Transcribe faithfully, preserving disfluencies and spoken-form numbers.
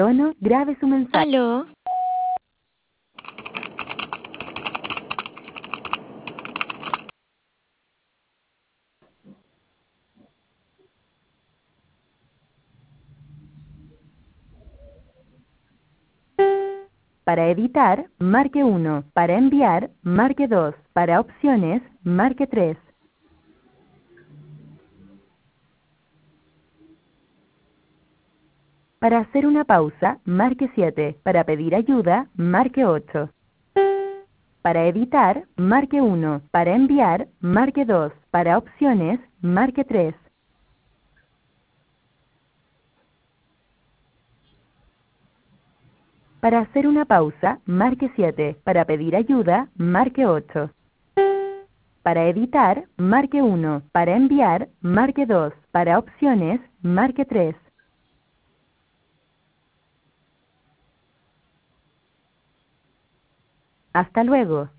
tono, grabe su mensaje. ¿Aló? Para editar, marque uno. Para enviar, marque dos. Para opciones, marque tres. Para hacer una pausa, marque siete. Para pedir ayuda, marque ocho. Para editar, marque uno. Para enviar, marque dos. Para opciones, marque tres. Para hacer una pausa, marque siete. Para pedir ayuda, marque ocho. Para editar, marque uno. Para enviar, marque dos. Para opciones, marque tres. Hasta luego.